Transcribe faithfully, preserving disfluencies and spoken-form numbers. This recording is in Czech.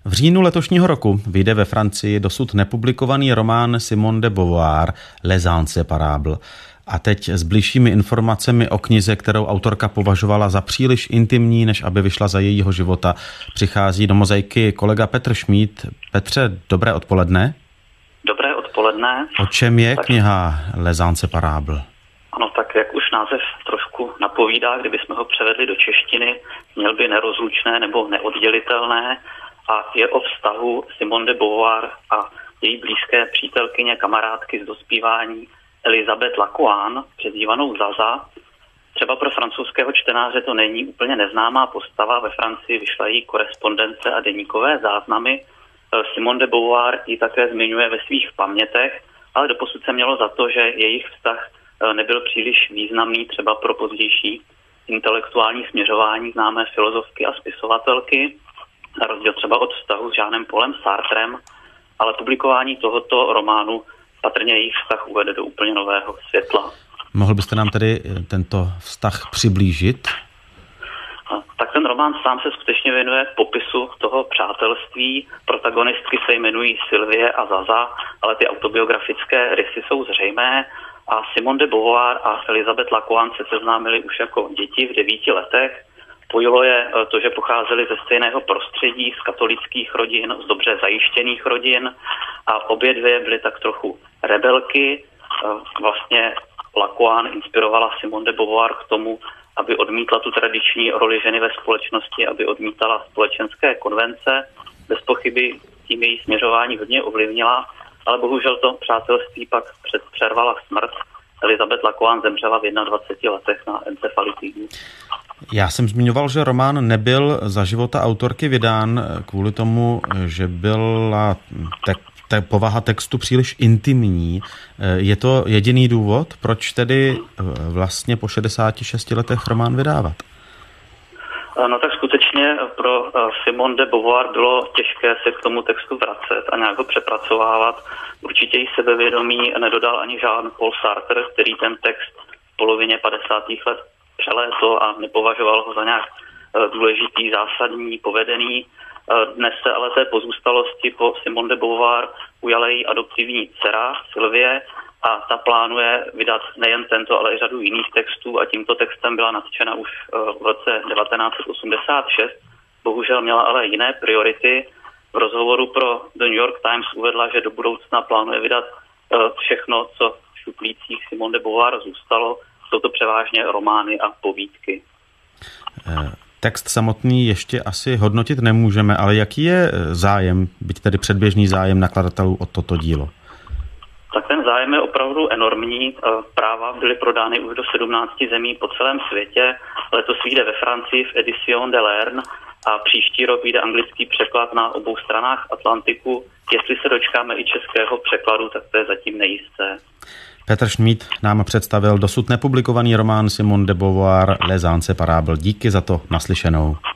V říjnu letošního roku vyjde ve Francii dosud nepublikovaný román Simone de Beauvoir Les Inséparables. A teď s bližšími informacemi o knize, kterou autorka považovala za příliš intimní, než aby vyšla za jejího života, přichází do mozaiky kolega Petr Šmíd. Petře, dobré odpoledne. Dobré odpoledne. O čem je tak kniha Les Inséparables? Ano, tak jak už název trošku napovídá, kdybychom ho převedli do češtiny, měl by nerozlučné nebo neoddělitelné a je o vztahu Simone de Beauvoir a její blízké přítelkyně, kamarádky z dospívání Elisabeth Lacoin, přezdívanou Zaza. Třeba pro francouzského čtenáře to není úplně neznámá postava. Ve Francii vyšla její korespondence a deníkové záznamy. Simone de Beauvoir ji také zmiňuje ve svých pamětech, ale doposud se mělo za to, že jejich vztah nebyl příliš významný třeba pro pozdější intelektuální směřování známé filozofky a spisovatelky, na rozdíl třeba od vztahu s Jeanem Paulem Sartrem, ale publikování tohoto románu patrně jejich vztah uvede do úplně nového světla. Mohl byste nám tedy tento vztah přiblížit? Tak ten román sám se skutečně věnuje popisu toho přátelství. Protagonistky se jmenují Sylvie a Zaza, ale ty autobiografické rysy jsou zřejmé. A Simone de Beauvoir a Elisabeth Lacoin se seznámili už jako děti v devíti letech. Spojilo je to, že pocházeli ze stejného prostředí, z katolických rodin, z dobře zajištěných rodin a obě dvě byly tak trochu rebelky. Vlastně Lacoin inspirovala Simone de Beauvoir k tomu, aby odmítla tu tradiční roli ženy ve společnosti, aby odmítala společenské konvence. Bez pochyby tím její směřování hodně ovlivnila, ale bohužel to přátelství pak před přervala smrt. Elisabeth Lacoin zemřela v dvaceti jedné letech na encefalitídu. Já jsem zmiňoval, že román nebyl za života autorky vydán kvůli tomu, že byla te- te- povaha textu příliš intimní. Je to jediný důvod, proč tedy vlastně po šedesáti šesti letech román vydávat? No tak skutečně pro Simone de Beauvoir bylo těžké se k tomu textu vracet a nějak ho přepracovávat. Určitě jí sebevědomí nedodal ani Jean-Paul Sartre, který ten text v polovině padesátých let přelétl a nepovažoval ho za nějak důležitý, zásadní, povedený. Dnes se ale té pozůstalosti po Simone de Beauvoir ujala její adoptivní dcera Sylvie a ta plánuje vydat nejen tento, ale i řadu jiných textů a tímto textem byla natčena už v roce devatenáct set osmdesát šest. Bohužel měla ale jiné priority. V rozhovoru pro The New York Times uvedla, že do budoucna plánuje vydat všechno, co v šuplících Simone de Beauvoir zůstalo. Jsou to převážně romány a povídky. Text samotný ještě asi hodnotit nemůžeme, ale jaký je zájem, byť tedy předběžný zájem nakladatelů o toto dílo? Tak ten zájem je opravdu enormní. Práva byly prodány už do sedmnácti zemí po celém světě. Letos vyjde ve Francii v Edition de Lerne a příští rok vyjde anglický překlad na obou stranách Atlantiku. Jestli se dočkáme i českého překladu, tak to je zatím nejisté. Petr Šmíd nám představil dosud nepublikovaný román Simone de Beauvoir Les Inséparables. Díky za to, naslyšenou.